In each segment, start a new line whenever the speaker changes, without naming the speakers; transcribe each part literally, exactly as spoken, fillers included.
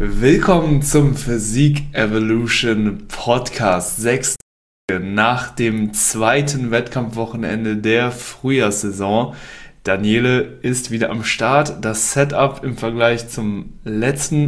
Willkommen zum Physik Evolution Podcast. Sechs Tage nach dem zweiten Wettkampfwochenende der Frühjahrssaison. Daniele ist wieder am Start. Das Setup im Vergleich zum letzten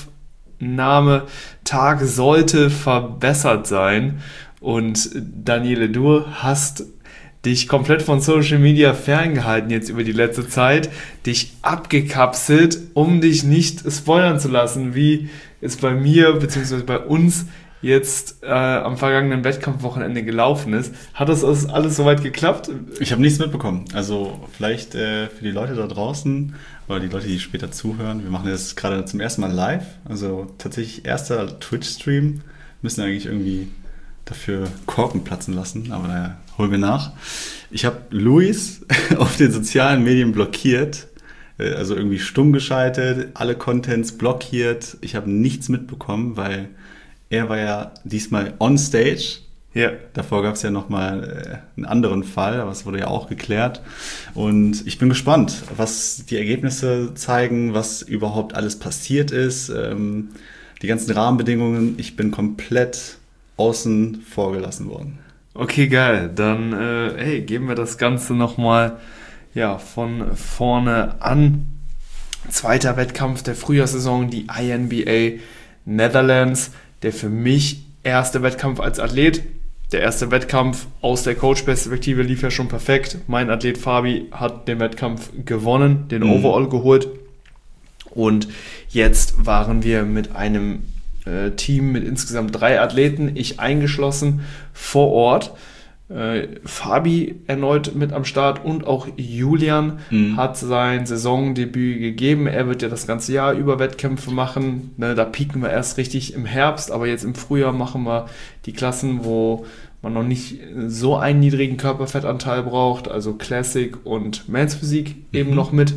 Aufnahmetag sollte verbessert sein. Und Daniele, du hast dich komplett von Social Media ferngehalten jetzt über die letzte Zeit, dich abgekapselt, um dich nicht spoilern zu lassen, wie es bei mir bzw. bei uns jetzt äh, am vergangenen Wettkampfwochenende gelaufen ist. Hat das alles soweit geklappt?
Ich habe nichts mitbekommen. Also vielleicht äh, für die Leute da draußen oder die Leute, die später zuhören, wir machen das gerade zum ersten Mal live, also tatsächlich erster Twitch-Stream, müssen eigentlich irgendwie dafür Korken platzen lassen, aber naja, holen wir nach. Ich habe Luis auf den sozialen Medien blockiert, also irgendwie stumm geschaltet, alle Contents blockiert. Ich habe nichts mitbekommen, weil er war ja diesmal on stage.
Ja.
Davor gab es ja nochmal einen anderen Fall, aber es wurde ja auch geklärt. Und ich bin gespannt, was die Ergebnisse zeigen, was überhaupt alles passiert ist, die ganzen Rahmenbedingungen. Ich bin komplett außen vor gelassen worden.
Okay, geil. Dann äh, hey, geben wir das Ganze nochmal ja, von vorne an. Zweiter Wettkampf der Frühjahrssaison, die I N B A Netherlands. Der für mich erste Wettkampf als Athlet. Der erste Wettkampf aus der Coach-Perspektive lief ja schon perfekt. Mein Athlet Fabi hat den Wettkampf gewonnen, den mhm. Overall geholt. Und jetzt waren wir mit einem Team mit insgesamt drei Athleten, ich eingeschlossen, vor Ort. Äh, Fabi erneut mit am Start und auch Julian mhm. hat sein Saisondebüt gegeben. Er wird ja das ganze Jahr über Wettkämpfe machen. Ne, da pieken wir erst richtig im Herbst, aber jetzt im Frühjahr machen wir die Klassen, wo man noch nicht so einen niedrigen Körperfettanteil braucht, also Classic und Men's Physik mhm. eben noch mit.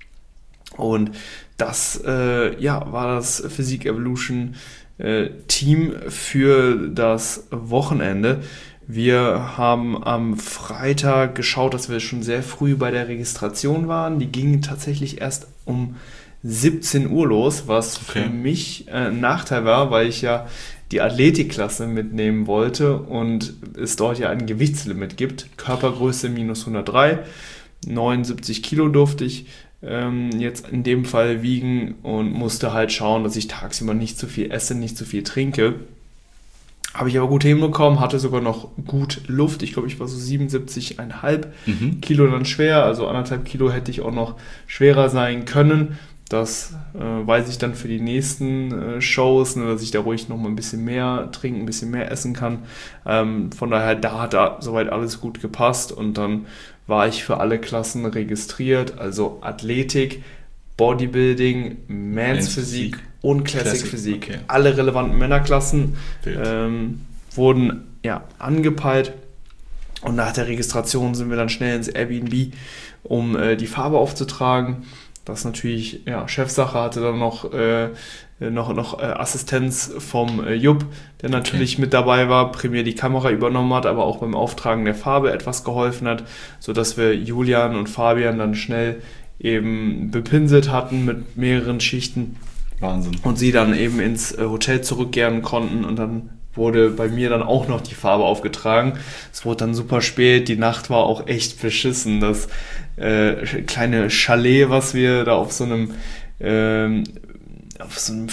Und das äh, ja, war das Physik Evolution äh, Team für das Wochenende. Wir haben am Freitag geschaut, dass wir schon sehr früh bei der Registration waren. Die ging tatsächlich erst um siebzehn Uhr los, was okay. für mich äh, ein Nachteil war, weil ich ja die Athletikklasse mitnehmen wollte und es dort ja ein Gewichtslimit gibt. Körpergröße minus hundertdrei, neunundsiebzig Kilo durfte ich jetzt in dem Fall wiegen und musste halt schauen, dass ich tagsüber nicht zu viel esse, nicht zu viel trinke. Habe ich aber gut hinbekommen, hatte sogar noch gut Luft. Ich glaube, ich war so siebenundsiebzig Komma fünf mhm. Kilo dann schwer, also anderthalb Kilo hätte ich auch noch schwerer sein können. Das äh, weiß ich dann für die nächsten äh, Shows, ne, dass ich da ruhig noch mal ein bisschen mehr trinken, ein bisschen mehr essen kann. Ähm, von daher, da hat da soweit alles gut gepasst und dann war ich für alle Klassen registriert, also Athletik, Bodybuilding, Men's Physik und Classic, Classic Physik. Okay. Alle relevanten Männerklassen ähm, wurden ja, angepeilt und nach der Registration sind wir dann schnell ins Airbnb, um äh, die Farbe aufzutragen. Das natürlich, ja, Chefsache, hatte dann noch, äh, noch, noch äh, Assistenz vom äh, Jupp, der natürlich okay. mit dabei war, primär die Kamera übernommen hat, aber auch beim Auftragen der Farbe etwas geholfen hat, sodass wir Julian und Fabian dann schnell eben bepinselt hatten mit mehreren Schichten.
Wahnsinn.
Und sie dann eben ins äh, Hotel zurückkehren konnten und dann wurde bei mir dann auch noch die Farbe aufgetragen. Es wurde dann super spät, die Nacht war auch echt beschissen. Das äh, kleine Chalet, was wir da auf so einem äh, auf so einem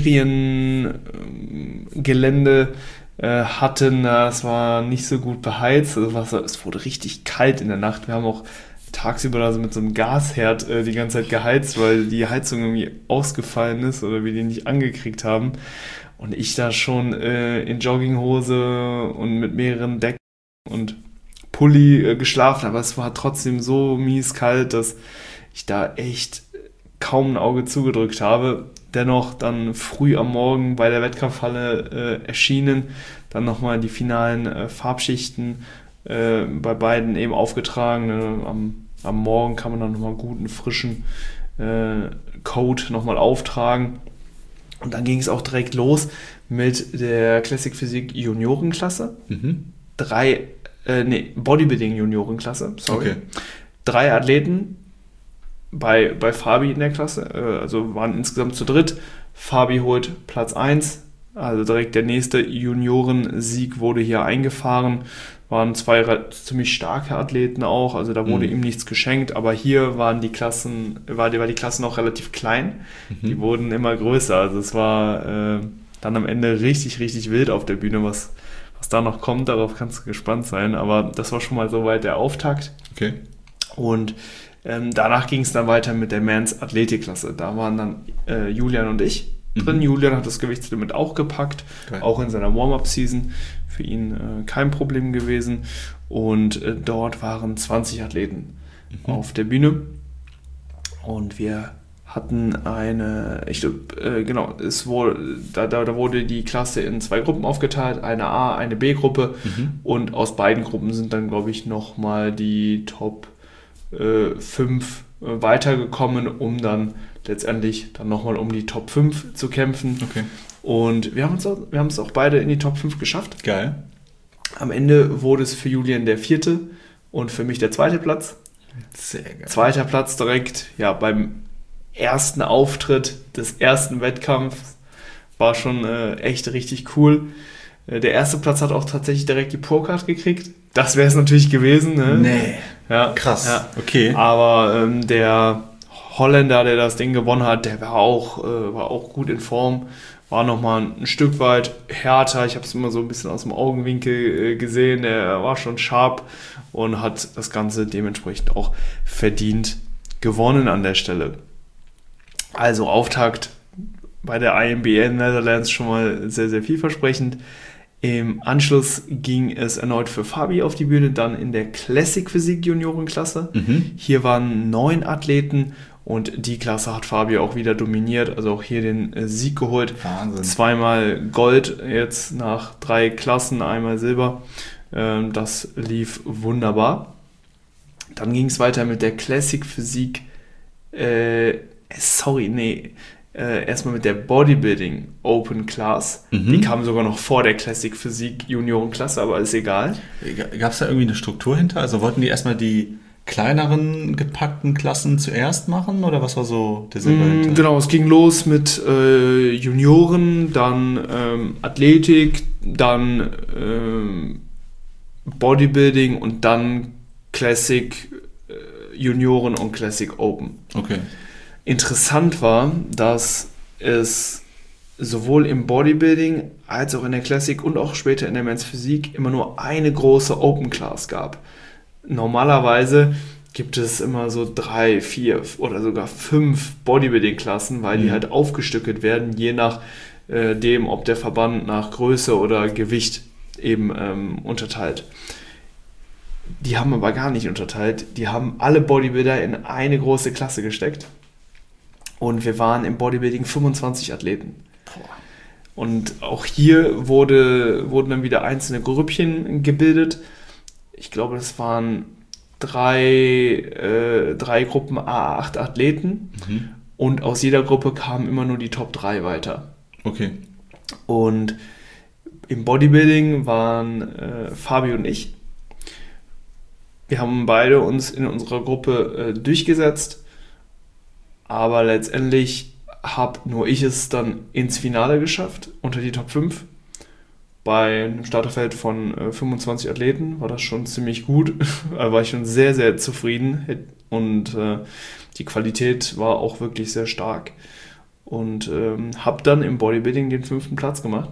Feriengelände äh, hatten, das war nicht so gut beheizt. Also es wurde richtig kalt in der Nacht. Wir haben auch tagsüber da so mit so einem Gasherd äh, die ganze Zeit geheizt, weil die Heizung irgendwie ausgefallen ist oder wir die nicht angekriegt haben. Und ich da schon äh, in Jogginghose und mit mehreren Decken und Pulli äh, geschlafen, aber es war trotzdem so mies kalt, dass ich da echt kaum ein Auge zugedrückt habe. Dennoch dann früh am Morgen bei der Wettkampfhalle äh, erschienen, dann nochmal die finalen äh, Farbschichten äh, bei beiden eben aufgetragen. Ne? Am, am Morgen kann man dann nochmal gut einen frischen äh, Coat nochmal auftragen. Und dann ging es auch direkt los mit der Classic Physik Juniorenklasse. Mhm. Drei, äh, nee, Bodybuilding Juniorenklasse, sorry. Okay. Drei Athleten, bei, bei Fabi in der Klasse, äh, also waren insgesamt zu dritt. Fabi holt Platz eins, also direkt der nächste Juniorensieg wurde hier eingefahren. Waren zwei re- ziemlich starke Athleten auch, also da wurde
Mhm.
ihm nichts geschenkt, aber hier waren die Klassen, war die, war die Klasse noch relativ klein,
Mhm.
die wurden immer größer, also es war äh, dann am Ende richtig, richtig wild auf der Bühne, was, was da noch kommt, darauf kannst du gespannt sein, aber das war schon mal soweit der Auftakt.
Okay.
Und ähm, danach ging es dann weiter mit der Men's Athletikklasse. Da waren dann äh, Julian und ich drin.
Mhm.
Julian hat das Gewichtslimit auch gepackt,
Geil.
auch in seiner Warm-Up-Season. Für ihn äh, kein Problem gewesen. Und äh, dort waren zwanzig Athleten
Mhm.
auf der Bühne. Und wir hatten eine, ich glaube, äh, genau, es wurde, da, da, da wurde die Klasse in zwei Gruppen aufgeteilt, eine A, eine B-Gruppe.
Mhm.
Und aus beiden Gruppen sind dann, glaube ich, nochmal die Top äh, fünf äh, weitergekommen, um dann letztendlich dann nochmal um die Top fünf zu kämpfen.
Okay.
Und wir haben uns auch, wir haben es auch beide in die Top fünf geschafft.
Geil.
Am Ende wurde es für Julian der vierte und für mich der zweite Platz.
Sehr geil.
Zweiter Platz direkt, ja, beim ersten Auftritt des ersten Wettkampfs. War schon äh, echt richtig cool. Äh, der erste Platz hat auch tatsächlich direkt die Pro-Card gekriegt. Das wäre es natürlich gewesen. Ne?
Nee.
Ja,
Krass.
Ja.
Okay.
Aber ähm, der Holländer, der das Ding gewonnen hat, der war auch, äh, war auch gut in Form. War nochmal ein Stück weit härter. Ich habe es immer so ein bisschen aus dem Augenwinkel äh, gesehen. Er war schon sharp und hat das Ganze dementsprechend auch verdient gewonnen an der Stelle. Also Auftakt bei der I M B A Netherlands schon mal sehr, sehr vielversprechend. Im Anschluss ging es erneut für Fabi auf die Bühne, dann in der Classic Physik Juniorenklasse.
Mhm.
Hier waren neun Athleten und die Klasse hat Fabi auch wieder dominiert, also auch hier den äh, Sieg geholt.
Wahnsinn.
Zweimal Gold jetzt nach drei Klassen, einmal Silber. Ähm, das lief wunderbar. Dann ging es weiter mit der Classic Physik. Äh, sorry, nee. Äh, erstmal mit der Bodybuilding Open Class.
Mhm.
Die kam sogar noch vor der Classic Physik Juniorenklasse, aber ist egal.
Gab es da irgendwie eine Struktur hinter? Also wollten die erstmal die kleineren gepackten Klassen zuerst machen oder was war so der Sinn dahinter?
Mm, genau, es ging los mit äh, Junioren, dann ähm, Athletik, dann ähm, Bodybuilding und dann Classic äh, Junioren und Classic Open.
Okay.
Interessant war, dass es sowohl im Bodybuilding als auch in der Classic und auch später in der Men's Physik immer nur eine große Open Class gab. Normalerweise gibt es immer so drei, vier oder sogar fünf Bodybuilding-Klassen, weil die
Mhm.
halt aufgestückelt werden, je nach äh, dem, ob der Verband nach Größe oder Gewicht eben ähm, unterteilt. Die haben aber gar nicht unterteilt. Die haben alle Bodybuilder in eine große Klasse gesteckt. Und wir waren im Bodybuilding fünfundzwanzig Athleten. Und auch hier wurde, wurden dann wieder einzelne Grüppchen gebildet. Ich glaube, das waren drei, äh, drei Gruppen A acht Athleten.
Mhm.
Und aus jeder Gruppe kamen immer nur die Top drei weiter.
Okay.
Und im Bodybuilding waren äh, Fabi und ich. Wir haben beide uns in unserer Gruppe äh, durchgesetzt. Aber letztendlich habe nur ich es dann ins Finale geschafft, unter die Top fünf. Bei einem Starterfeld von äh, fünfundzwanzig Athleten war das schon ziemlich gut. Da war ich schon sehr, sehr zufrieden. Und äh, die Qualität war auch wirklich sehr stark. Und ähm, habe dann im Bodybuilding den fünften Platz gemacht.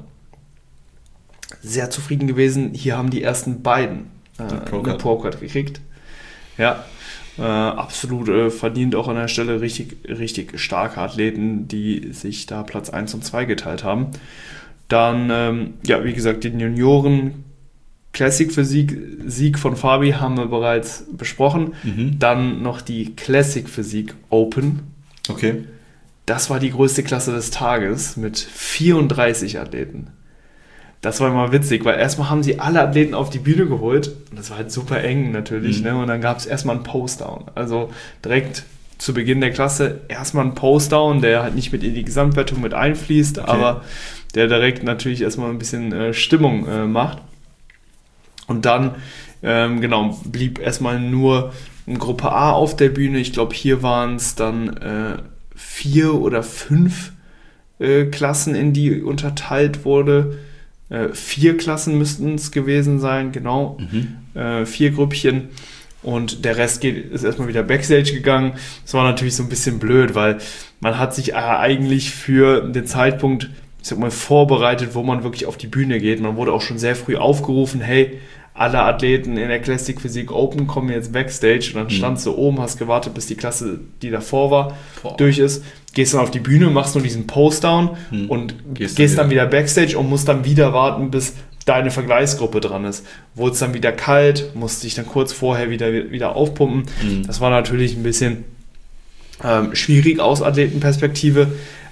Sehr zufrieden gewesen. Hier haben die ersten beiden äh,
Eine Pro-Card.
eine Pro-Card gekriegt. Ja, äh, absolut äh, verdient auch an der Stelle richtig, richtig starke Athleten, die sich da Platz eins und zwei geteilt haben. Dann, ähm, ja, wie gesagt, den Junioren Classic Physik Sieg von Fabi haben wir bereits besprochen.
Mhm.
Dann noch die Classic Physik Open.
Okay.
Das war die größte Klasse des Tages mit vierunddreißig Athleten. Das war immer witzig, weil erstmal haben sie alle Athleten auf die Bühne geholt und das war halt super eng natürlich,
Mhm.
ne? Und dann gab es erstmal einen Post-Down. Also direkt zu Beginn der Klasse erstmal einen Post-Down, der halt nicht mit in die Gesamtwertung mit einfließt,
Okay.
aber der direkt natürlich erstmal ein bisschen äh, Stimmung äh, macht. Und dann, ähm, genau, blieb erstmal nur in Gruppe A auf der Bühne. Ich glaube, hier waren es dann äh, vier oder fünf äh, Klassen, in die unterteilt wurde. Äh, vier Klassen müssten es gewesen sein, genau. Mhm. Äh, vier Grüppchen. Und der Rest geht, ist erstmal wieder Backstage gegangen. Das war natürlich so ein bisschen blöd, weil man hat sich eigentlich für den Zeitpunkt, ich sag mal, vorbereitet, wo man wirklich auf die Bühne geht. Man wurde auch schon sehr früh aufgerufen, hey, alle Athleten in der Classic Physik Open kommen jetzt Backstage. Und dann standst du oben, hast gewartet, bis die Klasse, die davor war, Boah. durch ist. Gehst dann auf die Bühne, machst nur diesen Post-Down hm. und gehst, gehst dann, wieder. dann wieder Backstage und musst dann wieder warten, bis deine Vergleichsgruppe dran ist. Wurde es dann wieder kalt, musste ich dann kurz vorher wieder, wieder aufpumpen. Mhm. Das war natürlich ein bisschen ähm, schwierig aus Athletenperspektive,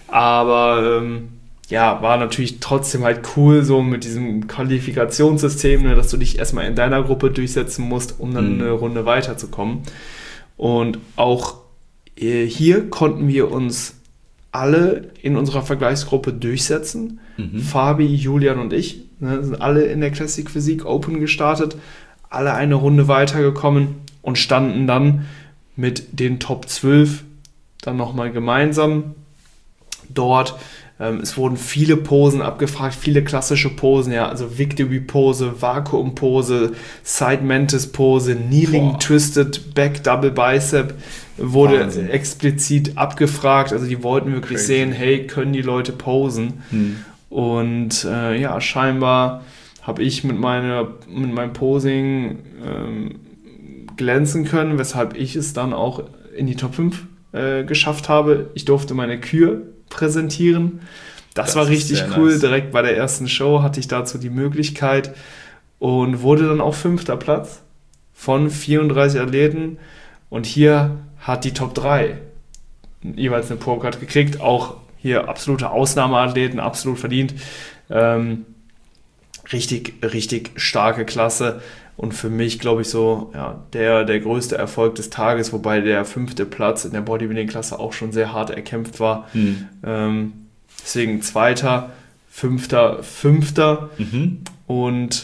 aber ähm, ja, war natürlich trotzdem halt cool, so mit diesem Qualifikationssystem, ne, dass du dich erstmal in deiner Gruppe durchsetzen musst, um dann mhm. eine Runde weiterzukommen. Und auch äh, hier konnten wir uns alle in unserer Vergleichsgruppe durchsetzen. Mhm. Fabi, Julian und ich ne, sind alle in der Classic Physik Open gestartet, alle eine Runde weitergekommen und standen dann mit den Top zwölf dann nochmal gemeinsam dort. Ähm, es wurden viele Posen abgefragt, viele klassische Posen, ja, also Victory-Pose, Vakuum-Pose, Side-Mantis-Pose, Kneeling Boah. Twisted Back Double Bicep wurde Wahnsinn. explizit abgefragt, also die wollten wirklich Crazy. sehen, hey, können die Leute posen? Hm. Und äh, ja, scheinbar habe ich mit, meiner, mit meinem Posing ähm, glänzen können, weshalb ich es dann auch in die Top fünf äh, geschafft habe. Ich durfte meine Kür präsentieren. Das, das war richtig cool. Nice. Direkt bei der ersten Show hatte ich dazu die Möglichkeit und wurde dann auch fünfter Platz von vierunddreißig Athleten. Und hier hat die Top drei jeweils eine Pro-Card gekriegt. Auch hier absolute Ausnahmeathleten, absolut verdient. Ähm, richtig, richtig starke Klasse. Und für mich, glaube ich, so ja, der, der größte Erfolg des Tages, wobei der fünfte Platz in der Bodybuilding-Klasse auch schon sehr hart erkämpft war. Mhm. Ähm, deswegen zweiter, fünfter, fünfter. Mhm. Und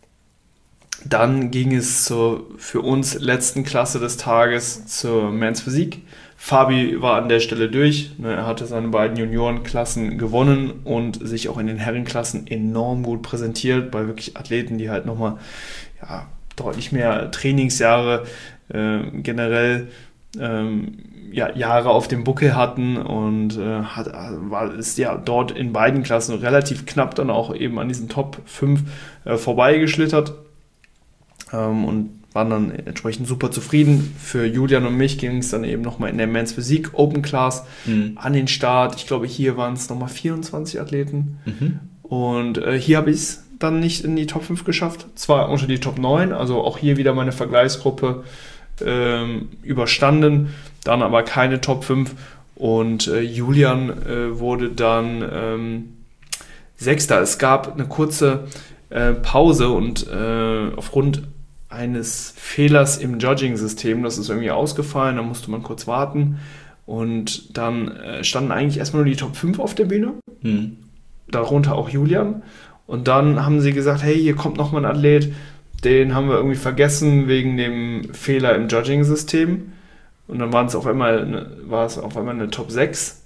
dann ging es zur für uns letzten Klasse des Tages zur Men's Physik. Fabi war an der Stelle durch. Er hatte seine beiden Juniorenklassen gewonnen und sich auch in den Herrenklassen enorm gut präsentiert bei wirklich Athleten, die halt nochmal ja, deutlich mehr Trainingsjahre äh, generell ähm, ja, Jahre auf dem Buckel hatten und äh, hat, war, ist ja dort in beiden Klassen relativ knapp dann auch eben an diesen Top fünf äh, vorbeigeschlittert ähm, und waren dann entsprechend super zufrieden. Für Julian und mich ging es dann eben nochmal in der Men's Physik Open Class mhm. an den Start. Ich glaube, hier waren es nochmal vierundzwanzig Athleten. Mhm. Und äh, hier habe ich es dann nicht in die Top fünf geschafft. Zwar unter die Top neun, also auch hier wieder meine Vergleichsgruppe ähm, überstanden, dann aber keine Top fünf. Und äh, Julian äh, wurde dann ähm, Sechster. Es gab eine kurze äh, Pause und äh, aufgrund eines Fehlers im Judging-System, das ist irgendwie ausgefallen, da musste man kurz warten und dann äh, standen eigentlich erstmal nur die Top fünf auf der Bühne, mhm. darunter auch Julian und dann haben sie gesagt, hey, hier kommt nochmal ein Athlet, den haben wir irgendwie vergessen wegen dem Fehler im Judging-System und dann waren es auf einmal eine, war es auf einmal eine Top sechs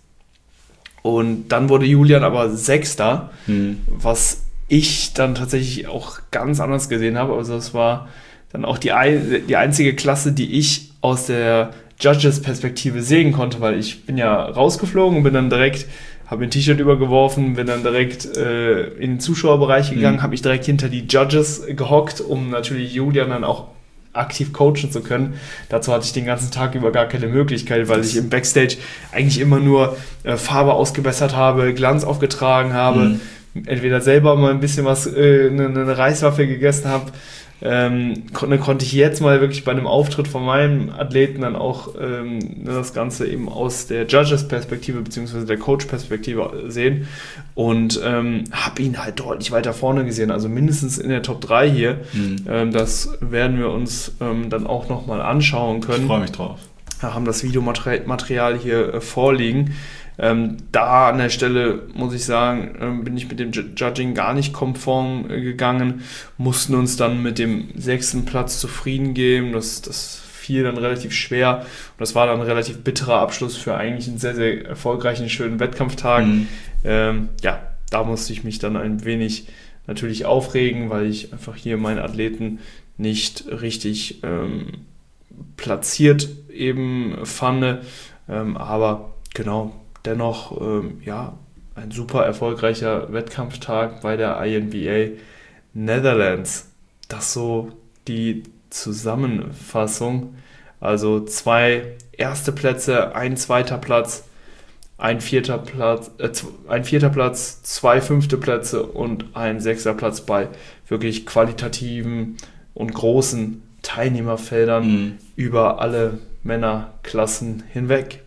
und dann wurde Julian aber Sechster, mhm. was ich dann tatsächlich auch ganz anders gesehen habe, also es war dann auch die, ein, die einzige Klasse, die ich aus der Judges-Perspektive sehen konnte, weil ich bin ja rausgeflogen und bin dann direkt, habe ein T-Shirt übergeworfen, bin dann direkt äh, in den Zuschauerbereich gegangen, mhm. habe mich direkt hinter die Judges gehockt, um natürlich Julian dann auch aktiv coachen zu können. Dazu hatte ich den ganzen Tag über gar keine Möglichkeit, weil ich im Backstage eigentlich immer nur äh, Farbe ausgebessert habe, Glanz aufgetragen habe, mhm. entweder selber mal ein bisschen was, äh, eine, eine Reiswaffe gegessen habe. Ähm, kon- konnte ich jetzt mal wirklich bei einem Auftritt von meinem Athleten dann auch ähm, das Ganze eben aus der Judges-Perspektive bzw. der Coach-Perspektive sehen und ähm, habe ihn halt deutlich weiter vorne gesehen, also mindestens in der Top drei hier. Mhm. Ähm, das werden wir uns ähm, dann auch nochmal anschauen können.
Ich freue mich drauf.
Wir haben das Videomaterial hier äh, vorliegen. Ähm, da an der Stelle, muss ich sagen, ähm, bin ich mit dem Judging gar nicht konform äh, gegangen, mussten uns dann mit dem sechsten Platz zufrieden geben. Das, das fiel dann relativ schwer. Und das war dann ein relativ bitterer Abschluss für eigentlich einen sehr, sehr erfolgreichen, schönen Wettkampftag. Mhm. Ähm, ja, da musste ich mich dann ein wenig natürlich aufregen, weil ich einfach hier meinen Athleten nicht richtig ähm, platziert eben fand. Ähm, aber genau, dennoch, ähm, ja, ein super erfolgreicher Wettkampftag bei der I N B A Netherlands. Das so die Zusammenfassung. Also zwei erste Plätze, ein zweiter Platz, ein vierter Platz, äh, ein vierter Platz, zwei fünfte Plätze und ein sechster Platz bei wirklich qualitativen und großen Teilnehmerfeldern mhm. über alle Männerklassen hinweg.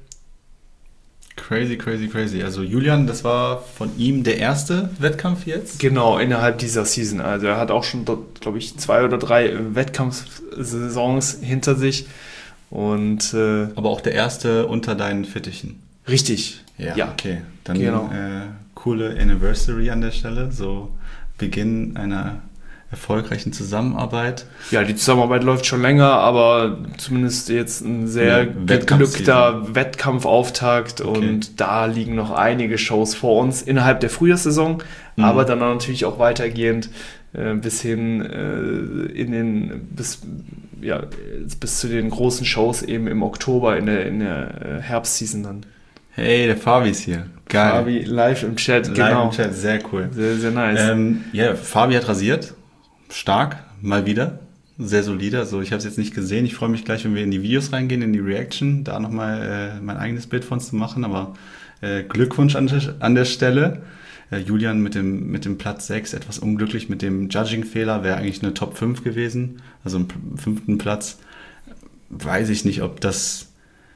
Crazy, crazy, crazy. Also Julian, das war von ihm der erste Wettkampf jetzt?
Genau, innerhalb dieser Season. Also er hat auch schon, glaube ich, zwei oder drei Wettkampfsaisons hinter sich. Und, äh,
aber auch der erste unter deinen Fittichen.
Richtig.
Ja,
ja.
Okay. Dann
genau.
äh, coole Anniversary an der Stelle. So Beginn einer erfolgreichen Zusammenarbeit.
Ja, die Zusammenarbeit läuft schon länger, aber zumindest jetzt ein sehr geglückter Wettkampfauftakt okay. Und da liegen noch einige Shows vor uns innerhalb der Frühjahrssaison, mhm. aber dann natürlich auch weitergehend äh, bis hin äh, in den bis ja bis zu den großen Shows eben im Oktober in der in der Herbstseason dann.
Hey, der Fabi ist hier. Geil.
Fabi live im Chat,
live
genau.
im Chat, sehr cool.
Sehr, sehr nice.
Ähm, ja, Fabi hat rasiert. Stark, mal wieder. Sehr solide. Also ich habe es jetzt nicht gesehen. Ich freue mich gleich, wenn wir in die Videos reingehen, in die Reaction, da nochmal äh, mein eigenes Bild von uns zu machen. Aber äh, Glückwunsch an, an der Stelle. Äh, Julian mit dem, mit dem Platz sechs, etwas unglücklich mit dem Judging-Fehler, wäre eigentlich eine Top fünf gewesen. Also im fünften Platz. Weiß ich nicht, ob das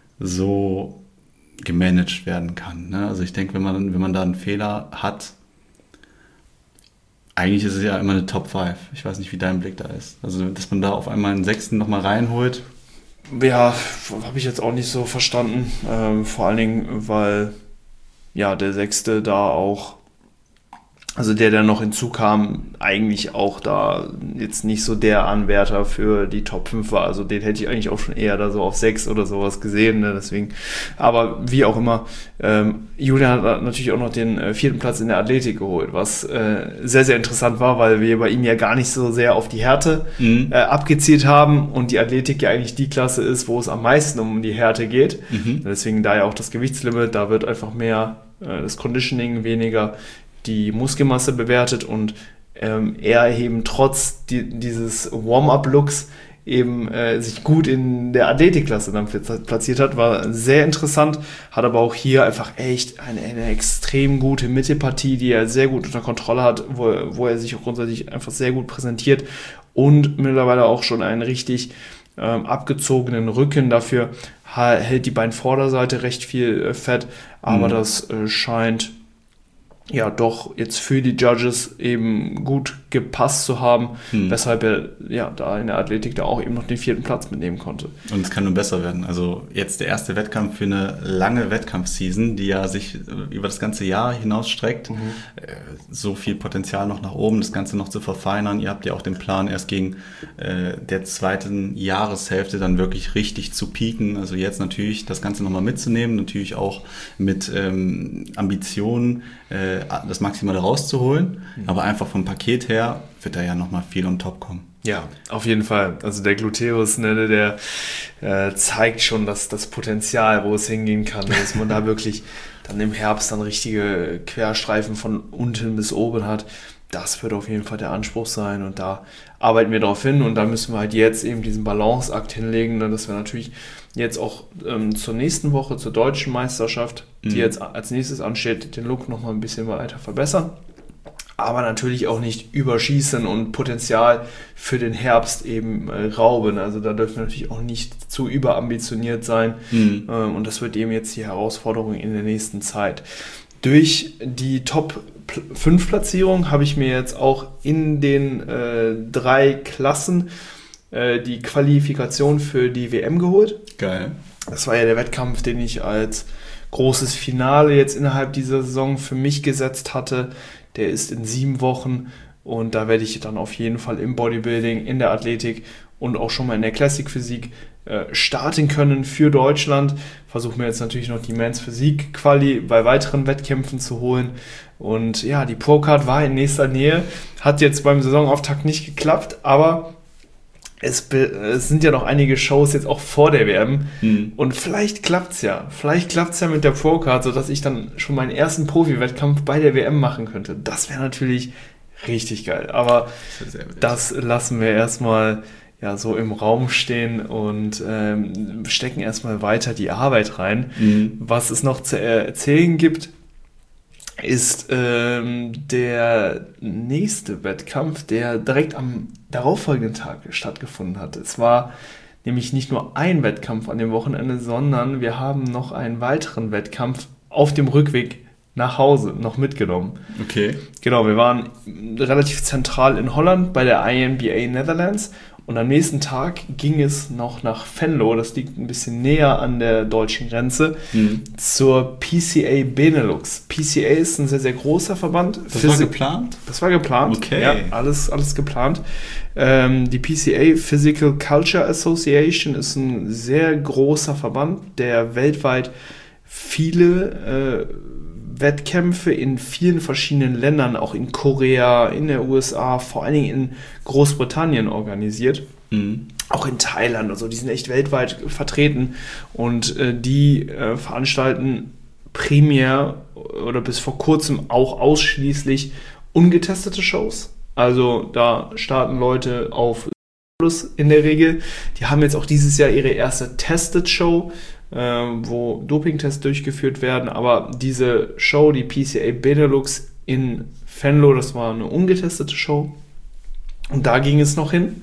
so gemanagt werden kann. Ne? Also ich denke, wenn man, wenn man da einen Fehler hat, eigentlich ist es ja immer eine Top fünf. Ich weiß nicht, wie dein Blick da ist. Also, dass man da auf einmal einen Sechsten nochmal reinholt.
Ja, habe ich jetzt auch nicht so verstanden. Ähm, vor allen Dingen, weil ja der Sechste da auch, also der, der noch hinzukam, eigentlich auch da jetzt nicht so der Anwärter für die Top fünf war. Also den hätte ich eigentlich auch schon eher da so auf sechs oder sowas gesehen. Ne? Deswegen, aber wie auch immer, ähm, Julian hat natürlich auch noch den äh, vierten Platz in der Athletik geholt, was äh, sehr, sehr interessant war, weil wir bei ihm ja gar nicht so sehr auf die Härte mhm. äh, abgezielt haben und die Athletik ja eigentlich die Klasse ist, wo es am meisten um die Härte geht. Mhm. Deswegen da ja auch das Gewichtslimit, da wird einfach mehr äh, das Conditioning, weniger die Muskelmasse bewertet und ähm, er eben trotz die, dieses Warm-up-Looks eben äh, sich gut in der Athletikklasse dann platziert hat, war sehr interessant, hat aber auch hier einfach echt eine, eine extrem gute Mittelpartie, die er sehr gut unter Kontrolle hat, wo, wo er sich auch grundsätzlich einfach sehr gut präsentiert und mittlerweile auch schon einen richtig ähm, abgezogenen Rücken. Dafür hält die Beinvorderseite recht viel äh, Fett, aber mhm. das äh, scheint ja doch jetzt für die Judges eben gut gepasst zu haben, hm. weshalb er ja da in der Athletik da auch eben noch den vierten Platz mitnehmen konnte.
Und es kann nur besser werden. Also jetzt der erste Wettkampf für eine lange Wettkampfseason, die ja sich über das ganze Jahr hinaus streckt. Mhm. So viel Potenzial noch nach oben, das Ganze noch zu verfeinern. Ihr habt ja auch den Plan, erst gegen äh, der zweiten Jahreshälfte dann wirklich richtig zu peaken. Also jetzt natürlich das Ganze nochmal mitzunehmen, natürlich auch mit ähm, Ambitionen, äh, das Maximale rauszuholen, mhm. aber einfach vom Paket her wird da ja nochmal viel on top kommen.
Ja, auf jeden Fall. Also der Gluteus, ne, der äh, zeigt schon das, das Potenzial, wo es hingehen kann, dass man da wirklich dann im Herbst dann richtige Querstreifen von unten bis oben hat. Das wird auf jeden Fall der Anspruch sein und da arbeiten wir darauf hin und da müssen wir halt jetzt eben diesen Balanceakt hinlegen, ne, dass wir natürlich jetzt auch ähm, zur nächsten Woche, zur deutschen Meisterschaft, die mhm. jetzt als nächstes ansteht, den Look nochmal ein bisschen weiter verbessern. Aber natürlich auch nicht überschießen und Potenzial für den Herbst eben äh, rauben. Also da dürfen wir natürlich auch nicht zu überambitioniert sein. Mhm. Ähm, und das wird eben jetzt die Herausforderung in der nächsten Zeit. Durch die Top fünf Platzierung habe ich mir jetzt auch in den äh, drei Klassen äh, die Qualifikation für die W M geholt.
Geil.
Das war ja der Wettkampf, den ich als großes Finale jetzt innerhalb dieser Saison für mich gesetzt hatte. Der ist in sieben Wochen und da werde ich dann auf jeden Fall im Bodybuilding, in der Athletik und auch schon mal in der Classic Physik äh, starten können für Deutschland. Versuchen wir jetzt natürlich noch die Men's Physik Quali bei weiteren Wettkämpfen zu holen. Und ja, die Procard war in nächster Nähe, hat jetzt beim Saisonauftakt nicht geklappt, aber es, be- es sind ja noch einige Shows jetzt auch vor der W M
Mhm.
und vielleicht klappt's ja, vielleicht klappt's ja mit der Procard, sodass ich dann schon meinen ersten Profi-Wettkampf bei der W M machen könnte. Das wäre natürlich richtig geil, aber
Das ist sehr witzig.
das lassen wir erstmal ja so im Raum stehen und ähm, stecken erstmal weiter die Arbeit rein.
Mhm.
Was es noch zu erzählen gibt, ist ähm, der nächste Wettkampf, der direkt am darauffolgenden Tag stattgefunden hat. Es war nämlich nicht nur ein Wettkampf an dem Wochenende, sondern wir haben noch einen weiteren Wettkampf auf dem Rückweg nach Hause noch mitgenommen.
Okay.
Genau, wir waren relativ zentral in Holland bei der I N B A Netherlands und am nächsten Tag ging es noch nach Venlo, das liegt ein bisschen näher an der deutschen Grenze,
Mhm.
zur P C A Benelux. P C A ist ein sehr, sehr großer Verband.
Das war
Physi-
geplant?
Das war geplant.
Okay.
Ja, alles, alles geplant. Ähm, die P C A Physical Culture Association ist ein sehr großer Verband, der weltweit viele äh, Wettkämpfe in vielen verschiedenen Ländern, auch in Korea, in der U S A, vor allen Dingen in Großbritannien organisiert.
Mhm.
Auch in Thailand, also die sind echt weltweit vertreten und äh, die äh, veranstalten primär oder bis vor kurzem auch ausschließlich ungetestete Shows. Also da starten Leute auf Plus in der Regel. Die haben jetzt auch dieses Jahr ihre erste Tested Show, äh, wo Dopingtests durchgeführt werden, aber diese Show, die P C A Benelux in Venlo, das war eine ungetestete Show und da ging es noch hin.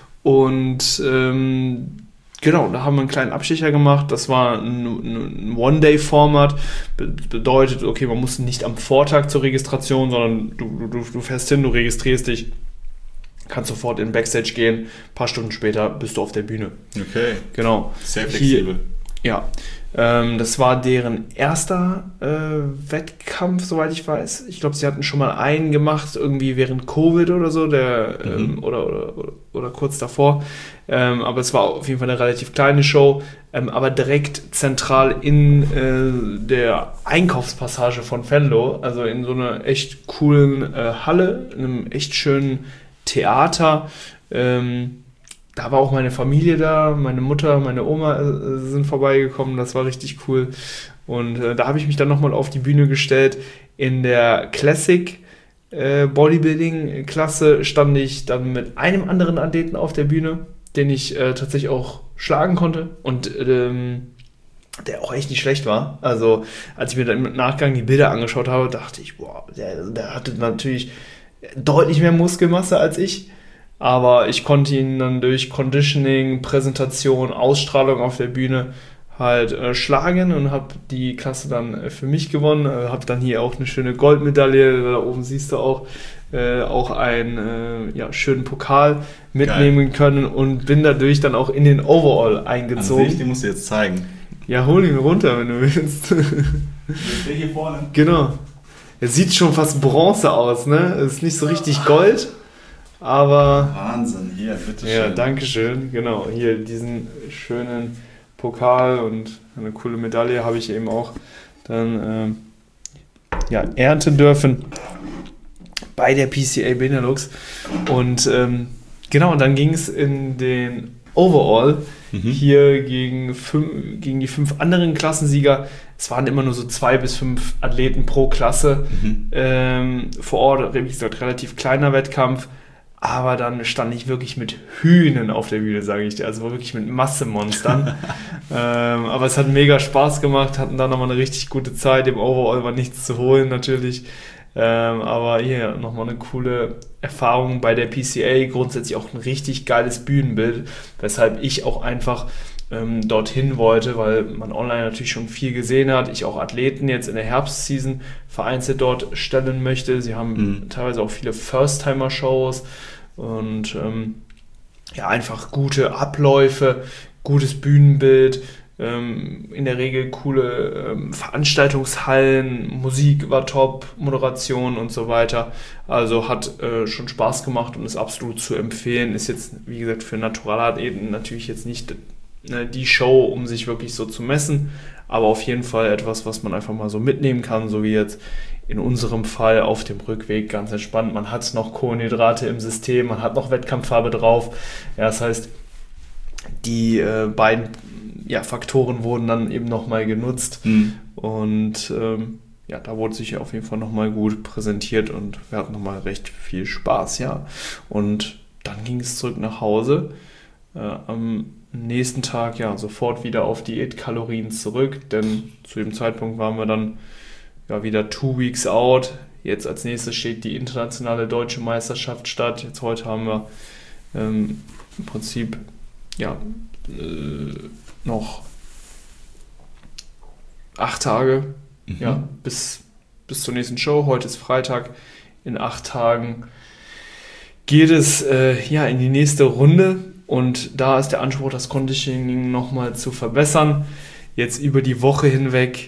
Und ähm, genau, da haben wir einen kleinen Abstecher gemacht. Das war ein, ein One-Day-Format. Be- bedeutet, okay, man muss nicht am Vortag zur Registration, sondern du, du, du fährst hin, du registrierst dich, kannst sofort in den Backstage gehen. Ein paar Stunden später bist du auf der Bühne.
Okay.
Genau.
Sehr
Hier-
flexibel.
Ja, ähm, das war deren erster äh, Wettkampf, soweit ich weiß. Ich glaube, sie hatten schon mal einen gemacht, irgendwie während Covid oder so, der, ähm,
Mhm.
oder, oder, oder, oder kurz davor. Ähm, aber es war auf jeden Fall eine relativ kleine Show, ähm, aber direkt zentral in äh, der Einkaufspassage von Venlo, also in so einer echt coolen äh, Halle, in einem echt schönen Theater. Ähm, Da war auch meine Familie da, meine Mutter, meine Oma äh, sind vorbeigekommen, das war richtig cool. Und äh, da habe ich mich dann nochmal auf die Bühne gestellt. In der Classic äh, Bodybuilding Klasse stand ich dann mit einem anderen Athleten auf der Bühne, den ich äh, tatsächlich auch schlagen konnte und ähm, der auch echt nicht schlecht war. Also als ich mir dann im Nachgang die Bilder angeschaut habe, dachte ich, boah, der, der hatte natürlich deutlich mehr Muskelmasse als ich. Aber ich konnte ihn dann durch Conditioning, Präsentation, Ausstrahlung auf der Bühne halt äh, schlagen und habe die Klasse dann äh, für mich gewonnen. Äh, habe dann hier auch eine schöne Goldmedaille, da oben siehst du auch, äh, auch einen äh, ja, schönen Pokal mitnehmen
Geil.
können und bin dadurch dann auch in den Overall
An
eingezogen.
sich, die musst du jetzt zeigen.
Ja, hol ihn runter, wenn du willst.
Der hier vorne.
Genau. Er sieht schon fast Bronze aus, ne? Ist nicht so richtig Gold, aber...
Wahnsinn, hier, bitte
Ja,
schön.
danke schön. Genau, hier diesen schönen Pokal und eine coole Medaille habe ich eben auch dann ähm, ja, ernten dürfen bei der P C A Benelux. Und ähm, genau, und dann ging es in den Overall
Mhm.
hier gegen, fünf, gegen die fünf anderen Klassensieger. Es waren immer nur so zwei bis fünf Athleten pro Klasse
Mhm.
ähm, vor Ort. Wie gesagt, relativ kleiner Wettkampf. Aber dann stand ich wirklich mit Hühnen auf der Bühne, sage ich dir. Also wirklich mit Massemonstern. ähm, aber es hat mega Spaß gemacht, hatten da nochmal eine richtig gute Zeit. Im Overall war nichts zu holen natürlich. Ähm, aber hier nochmal eine coole Erfahrung bei der P C A. Grundsätzlich auch ein richtig geiles Bühnenbild, weshalb ich auch einfach ähm, dorthin wollte, weil man online natürlich schon viel gesehen hat. Ich auch Athleten jetzt in der Herbstseason vereinzelt dort stellen möchte. Sie haben
Mhm.
teilweise auch viele First-Timer-Shows und ähm, ja, einfach gute Abläufe, gutes Bühnenbild, ähm, in der Regel coole ähm, Veranstaltungshallen, Musik war top, Moderation und so weiter. Also hat äh, schon Spaß gemacht und ist absolut zu empfehlen. Ist jetzt, wie gesagt, für Naturalathleten natürlich jetzt nicht ne, die Show, um sich wirklich so zu messen, aber auf jeden Fall etwas, was man einfach mal so mitnehmen kann, so wie jetzt in unserem Fall auf dem Rückweg ganz entspannt. Man hat noch Kohlenhydrate im System, man hat noch Wettkampffarbe drauf. Ja, das heißt, die äh, beiden ja, Faktoren wurden dann eben nochmal genutzt. Mhm. Und ähm, ja, da wurde sich auf jeden Fall nochmal gut präsentiert und wir hatten nochmal recht viel Spaß, ja. Und dann ging es zurück nach Hause. Äh, am nächsten Tag ja sofort wieder auf Diätkalorien zurück, denn zu dem Zeitpunkt waren wir dann ja wieder two weeks out. Jetzt als nächstes steht die internationale deutsche Meisterschaft statt. Jetzt heute haben wir ähm, im Prinzip ja äh, noch acht Tage mhm. ja, bis, bis zur nächsten Show. Heute ist Freitag. In acht Tagen geht es äh, ja in die nächste Runde und da ist der Anspruch, das Conditioning nochmal zu verbessern. Jetzt über die Woche hinweg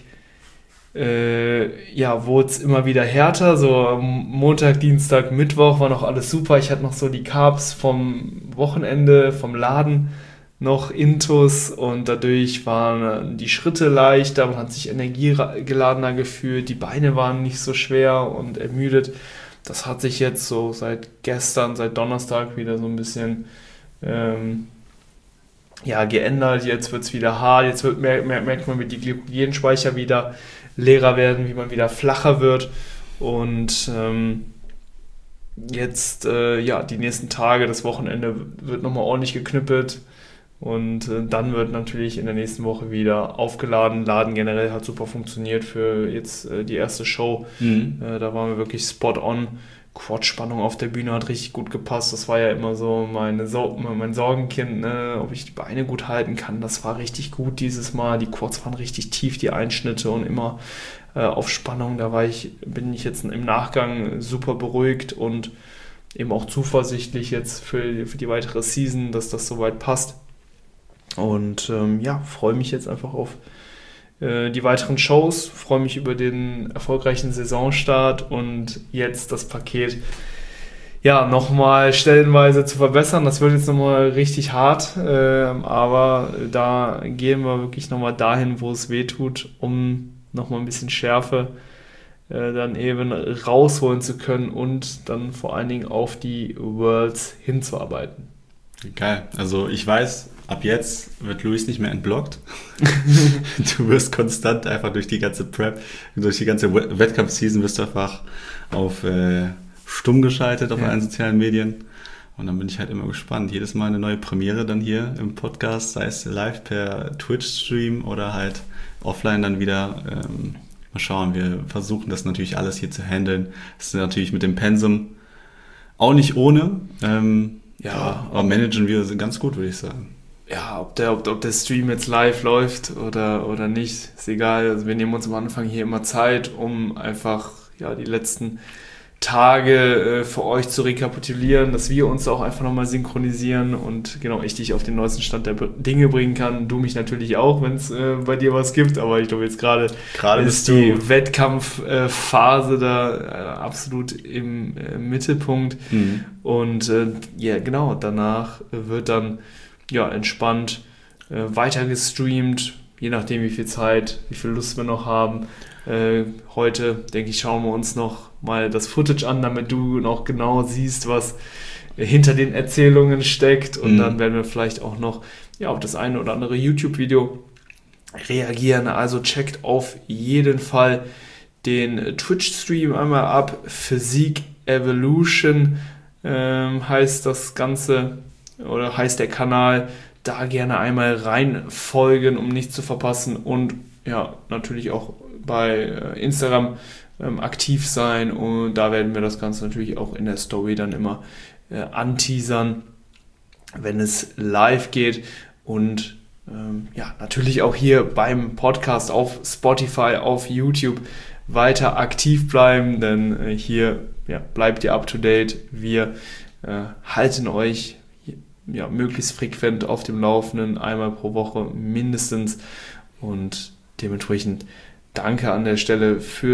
Äh, ja, wurde es immer wieder härter, so Montag, Dienstag, Mittwoch war noch alles super, ich hatte noch so die Carbs vom Wochenende, vom Laden noch intus und dadurch waren die Schritte leichter, man hat sich energiegeladener gefühlt, die Beine waren nicht so schwer und ermüdet. Das hat sich jetzt so seit gestern, seit Donnerstag wieder so ein bisschen ähm, ja, geändert, jetzt wird es wieder hart, jetzt wird, merkt, merkt man, wie die Glykogenspeicher wieder leerer werden, wie man wieder flacher wird und ähm, jetzt, äh, ja, die nächsten Tage, das Wochenende wird nochmal ordentlich geknüppelt und äh, dann wird natürlich in der nächsten Woche wieder aufgeladen. Laden generell hat super funktioniert für jetzt äh, die erste Show, mhm. äh, da waren wir wirklich spot on. Quad-Spannung auf der Bühne hat richtig gut gepasst. Das war ja immer so meine Sor- mein Sorgenkind, ne? Ob ich die Beine gut halten kann. Das war richtig gut dieses Mal. Die Quads waren richtig tief, die Einschnitte und immer äh, auf Spannung. Da war ich, bin ich jetzt im Nachgang super beruhigt und eben auch zuversichtlich jetzt für, für die weitere Season, dass das soweit passt. Und ähm, ja, freue mich jetzt einfach auf die weiteren Shows, freue mich über den erfolgreichen Saisonstart und jetzt das Paket ja nochmal stellenweise zu verbessern. Das wird jetzt nochmal richtig hart, äh, aber da gehen wir wirklich nochmal dahin, wo es weh tut, um nochmal ein bisschen Schärfe äh, dann eben rausholen zu können und dann vor allen Dingen auf die Worlds hinzuarbeiten.
Geil, also ich weiß, ab jetzt wird Luis nicht mehr entblockt. Du wirst konstant einfach durch die ganze Prep, durch die ganze Wettkampfseason wirst du einfach auf äh, stumm geschaltet auf ja. allen sozialen Medien. Und dann bin ich halt immer gespannt. Jedes Mal eine neue Premiere dann hier im Podcast, sei es live per Twitch-Stream oder halt offline dann wieder. Ähm, mal schauen, wir versuchen das natürlich alles hier zu handeln. Das ist natürlich mit dem Pensum auch nicht ohne. Ähm, ja, aber managen wir ganz gut, würde ich sagen.
Ja, ob der, ob, ob der Stream jetzt live läuft oder, oder nicht, ist egal. Also wir nehmen uns am Anfang hier immer Zeit, um einfach ja, die letzten Tage äh, für euch zu rekapitulieren, dass wir uns auch einfach nochmal synchronisieren und genau, ich dich auf den neuesten Stand der Dinge bringen kann. Du mich natürlich auch, wenn es äh, bei dir was gibt, aber ich glaube jetzt gerade ist die du. Wettkampfphase äh, da äh, absolut im äh, Mittelpunkt mhm. und äh, ja genau, danach wird dann ja entspannt äh, weiter gestreamt, je nachdem wie viel Zeit, wie viel Lust wir noch haben. Äh, heute, denke ich, schauen wir uns noch mal das Footage an, damit du noch genau siehst, was hinter den Erzählungen steckt und mhm. dann werden wir vielleicht auch noch ja, auf das eine oder andere YouTube-Video reagieren. Also checkt auf jeden Fall den Twitch-Stream einmal ab. Physik Evolution ähm, heißt das Ganze oder heißt der Kanal. Da gerne einmal rein folgen, um nichts zu verpassen und ja, natürlich auch bei Instagram ähm, aktiv sein und da werden wir das Ganze natürlich auch in der Story dann immer äh, anteasern, wenn es live geht und ähm, ja, natürlich auch hier beim Podcast auf Spotify, auf YouTube weiter aktiv bleiben, denn äh, hier ja, bleibt ihr up to date. Wir äh, halten euch ja, möglichst frequent auf dem Laufenden, einmal pro Woche mindestens und dementsprechend danke an der Stelle fürs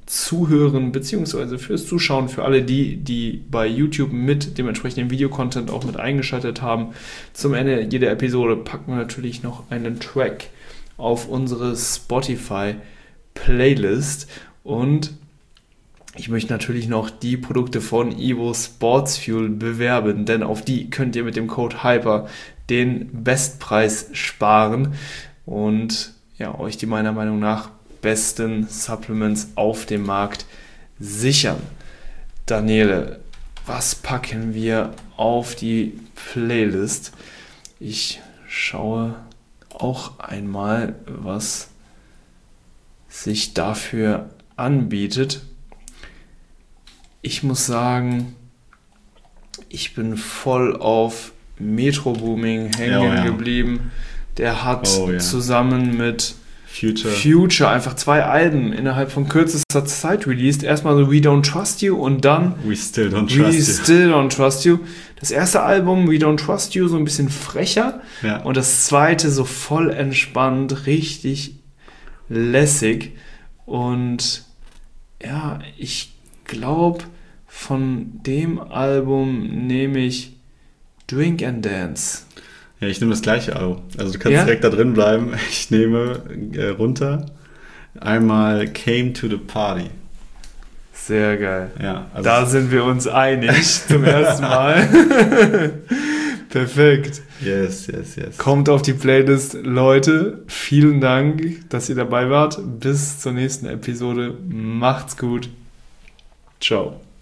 Zuhören bzw. fürs Zuschauen, für alle die, die bei YouTube mit dem entsprechenden Videocontent auch mit eingeschaltet haben. Zum Ende jeder Episode packen wir natürlich noch einen Track auf unsere Spotify-Playlist und ich möchte natürlich noch die Produkte von Evo Sports Fuel bewerben, denn auf die könnt ihr mit dem Code Hyper den Bestpreis sparen und ja, euch die meiner Meinung nach besten Supplements auf dem Markt sichern. Daniele, was packen wir auf die Playlist? Ich schaue auch einmal, was sich dafür anbietet. Ich muss sagen, ich bin voll auf Metro Booming hängen
oh, ja.
geblieben. Der hat
oh, ja.
zusammen mit
Future.
Future einfach zwei Alben innerhalb von kürzester Zeit released. Erstmal so We Don't Trust You und dann
We Still Don't Trust
We
You.
Still Don't Trust You. Das erste Album We Don't Trust You so ein bisschen frecher
ja.
und das zweite so voll entspannt, richtig lässig und ja, ich glaube, von dem Album nehme ich Drink and Dance.
Ja, ich nehme das gleiche Album. Also du kannst
ja?
direkt da drin bleiben. Ich nehme äh, runter einmal Came to the Party.
Sehr geil.
Ja, also
da sind wir uns einig zum ersten Mal. Perfekt.
Yes, yes, yes.
Kommt auf die Playlist. Leute, vielen Dank, dass ihr dabei wart. Bis zur nächsten Episode. Macht's gut. Ciao.